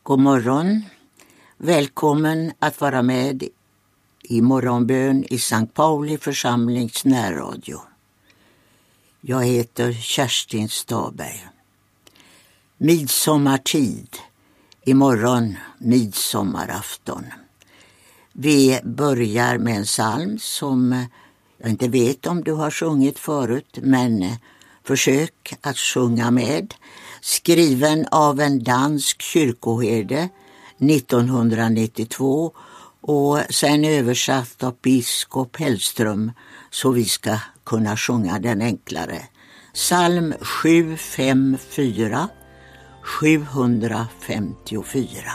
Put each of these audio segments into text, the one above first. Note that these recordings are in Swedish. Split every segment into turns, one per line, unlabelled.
God morgon. Välkommen att vara med i morgonbön i Sankt Pauli församlings närradio. Jag heter Kerstin Staberg. Midsommartid. Imorgon midsommarafton. Vi börjar med en psalm som jag inte vet om du har sjungit förut, men försök att sjunga med. Skriven av en dansk kyrkoherde 1992 och sen översatt av biskop Hellström så vi ska kunna sjunga den enklare. Psalm 754, 754.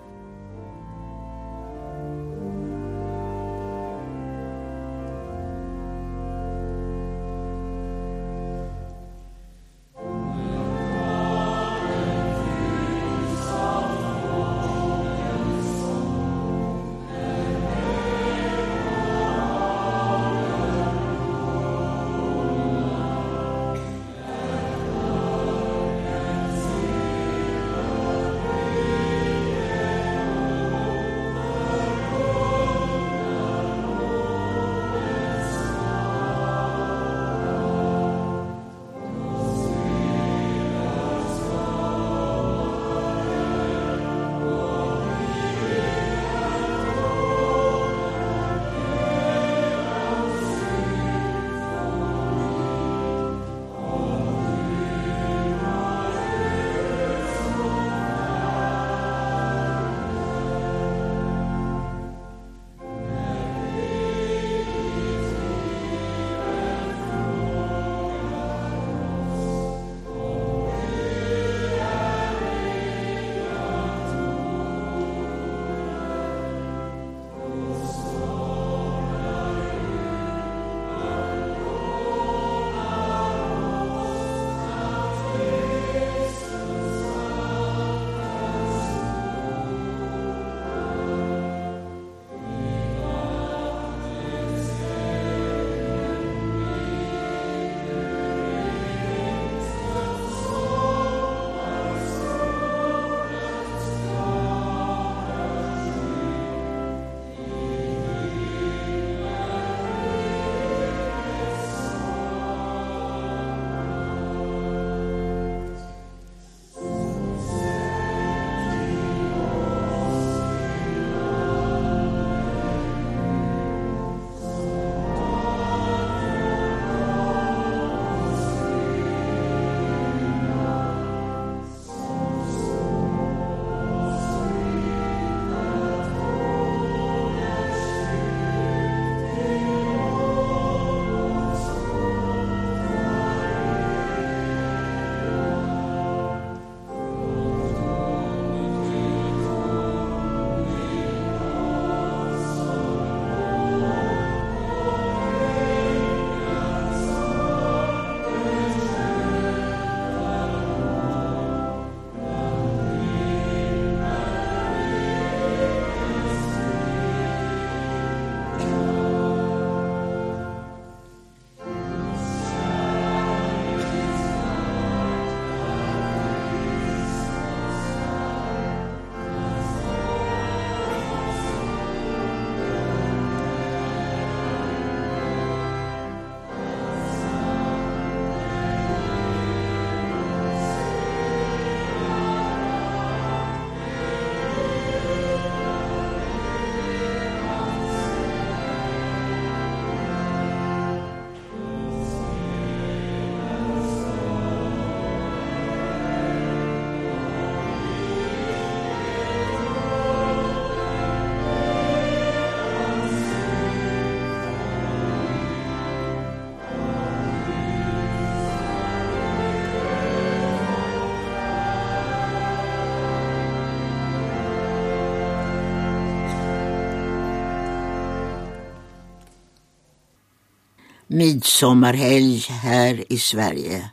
Midsommarhelg här i Sverige.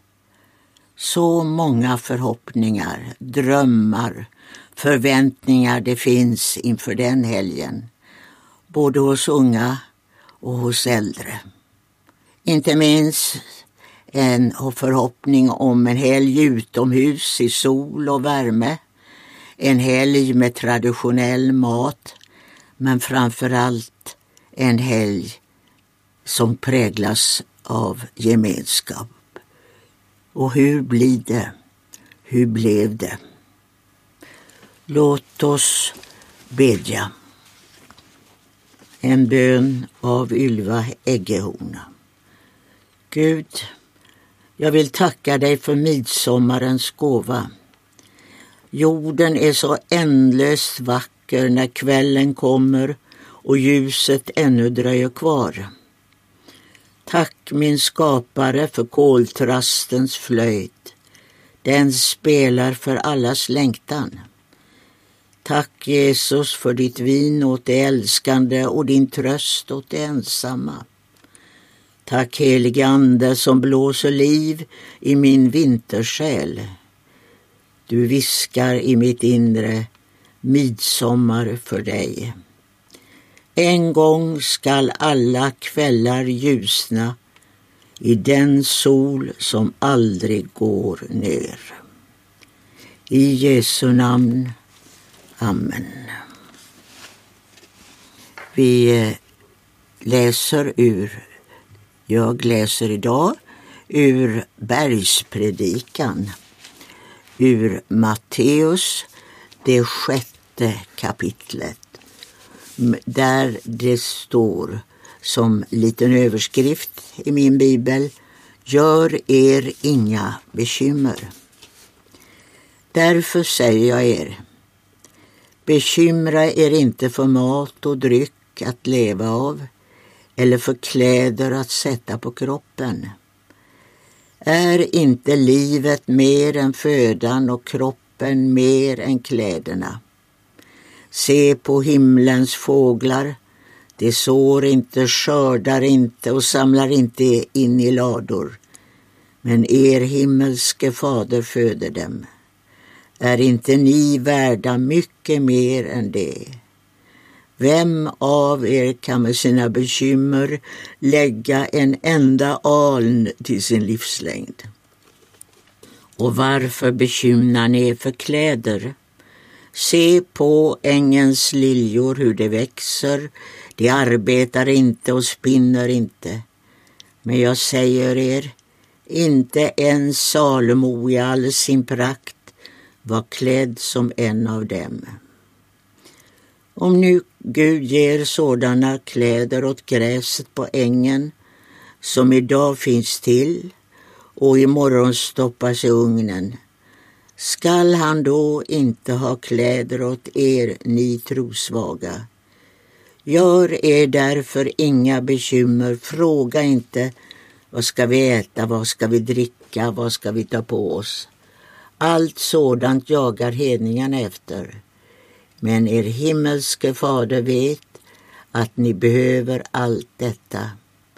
Så många förhoppningar, drömmar, förväntningar det finns inför den helgen. Både hos unga och hos äldre. Inte minst en förhoppning om en helg utomhus i sol och värme. en helg med traditionell mat, men framförallt en helg som präglas av gemenskap. Och hur blir det? Hur blev det? Låt oss bedja. En bön av Ylva Eggehorn. Gud, jag vill tacka dig för midsommarens gåva. Jorden är så ändlöst vacker när kvällen kommer och ljuset ännu dröjer kvar. Tack min skapare för koltrastens flöjt. Den spelar för allas längtan. Tack Jesus för ditt vin åt de älskande och din tröst åt de ensamma. Tack helige Ande som blåser liv i min vintersjäl. Du viskar i mitt inre, midsommar för dig. En gång skall alla kvällar ljusna i den sol som aldrig går ner. I Jesu namn. Amen. Jag läser idag ur Bergspredikan, ur Matteus, det 6:e kapitlet. Där det står som liten överskrift i min bibel: Gör er inga bekymmer. Därför säger jag er, bekymra er inte för mat och dryck att leva av eller för kläder att sätta på kroppen. Är inte livet mer än födan och kroppen mer än kläderna? Se på himlens fåglar, de sår inte, skördar inte och samlar inte in i lador. Men er himmelske fader föder dem. Är inte ni värda mycket mer än det? Vem av er kan med sina bekymmer lägga en enda aln till sin livslängd? Och varför bekymrar ni er för kläder? Se på ängens liljor hur de växer, de arbetar inte och spinner inte. Men jag säger er, inte en Salomo i all sin prakt var klädd som en av dem. Om nu Gud ger sådana kläder åt gräset på ängen som idag finns till och imorgon stoppas i ugnen, skall han då inte ha kläder åt er, ni trosvaga? Gör er därför inga bekymmer, fråga inte vad ska vi äta, vad ska vi dricka, vad ska vi ta på oss. Allt sådant jagar hedningarna efter. Men er himmelske fader vet att ni behöver allt detta.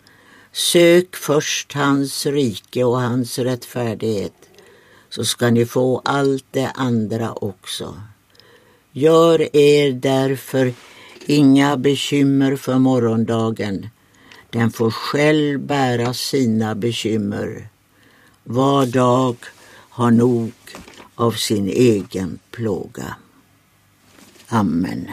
Sök först hans rike och hans rättfärdighet, så ska ni få allt det andra också. Gör er därför inga bekymmer för morgondagen. Den får själv bära sina bekymmer. Var dag har nog av sin egen plåga. Amen.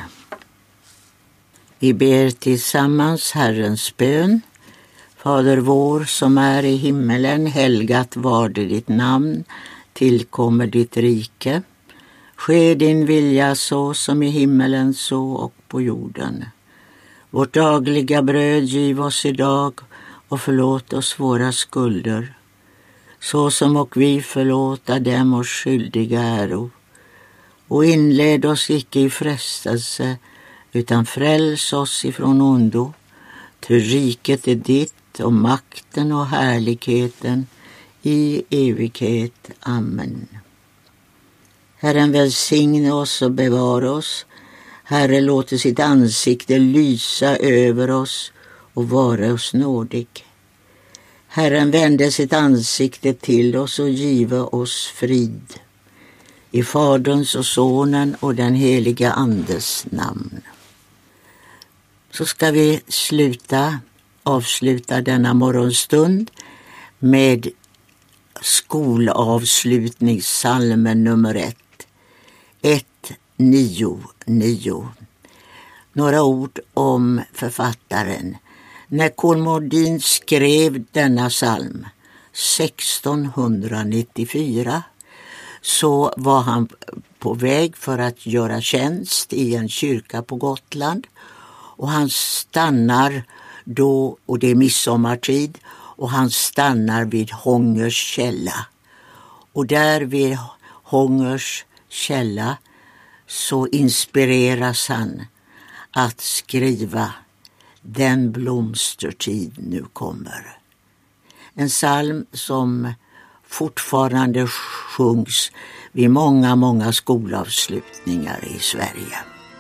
Vi ber tillsammans Herrens bön. Fader vår som är i himmelen, helgat varde ditt namn, tillkommer ditt rike. Ske din vilja så som i himmelen så och på jorden. Vårt dagliga bröd giv oss idag och förlåt oss våra skulder, så som och vi förlåta dem oss skyldiga äro. Och inled oss icke i frestelse, utan fräls oss ifrån ondo. Ty riket är ditt och makten och härligheten i evighet. Amen. Herren välsigne oss och bevara oss. Herre låter sitt ansikte lysa över oss och vara oss nådig. Herren vände sitt ansikte till oss och give oss frid. I Faderns och Sonen och den heliga Andes namn. Så ska vi avsluta denna morgonstund med skolavslutningssalmen nummer 1. Ett 9:9. Några ord om författaren. När Kolmordin skrev denna psalm 1694 så var han på väg för att göra tjänst i en kyrka på Gotland, och han stannar då, och det är midsommartid, och han stannar vid Hångers källa. Och där vid Hångers källa så inspireras han att skriva Den blomstertid nu kommer. En psalm som fortfarande sjungs vid många skolavslutningar i Sverige.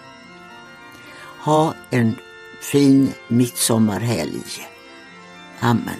Ha en fin midsommarhelg. Amen.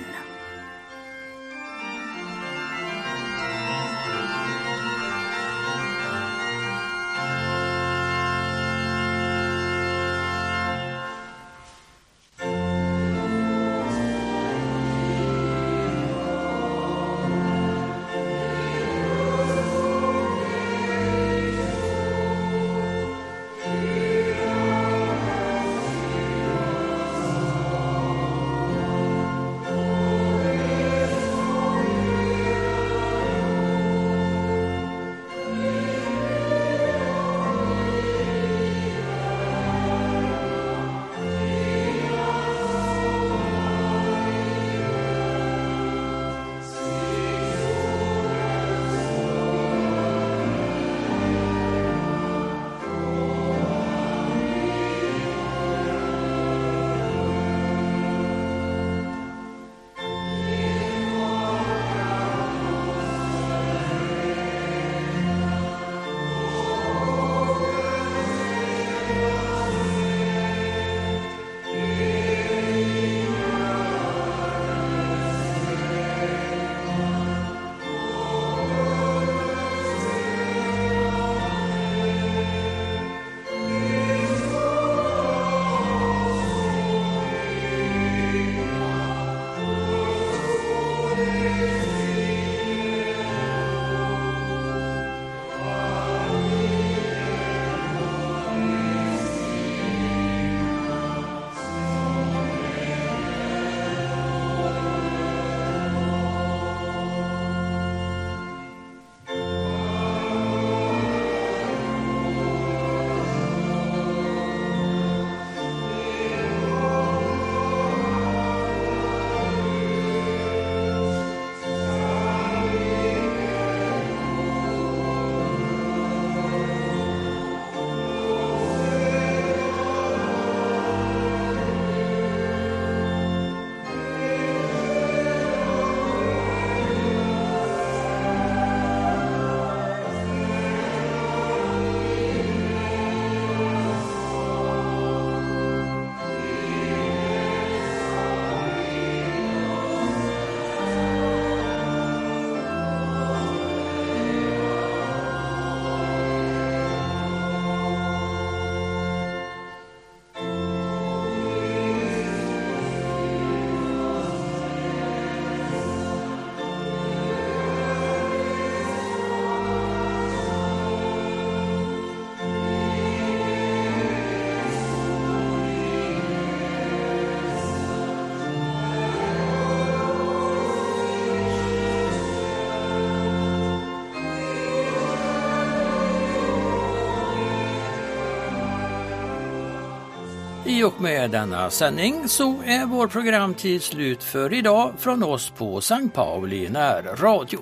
I och med denna sändning så är vår programtid slut för idag från oss på Sankt Pauli närradio.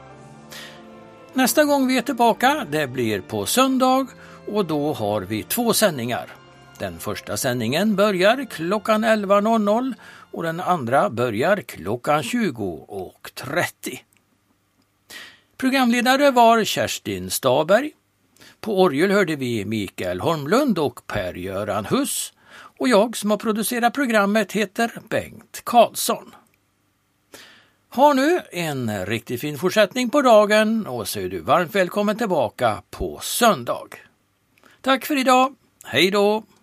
Nästa gång vi är tillbaka, det blir på söndag, och då har vi 2 sändningar. Den första sändningen börjar klockan 11.00 och den andra börjar klockan 20.30. Programledare var Kerstin Staberg. På orgel hörde vi Mikael Holmlund och Per-Göran Huss. Och jag som har producerat programmet heter Bengt Karlsson. Ha nu en riktigt fin fortsättning på dagen, och så är du varmt välkommen tillbaka på söndag. Tack för idag. Hej då!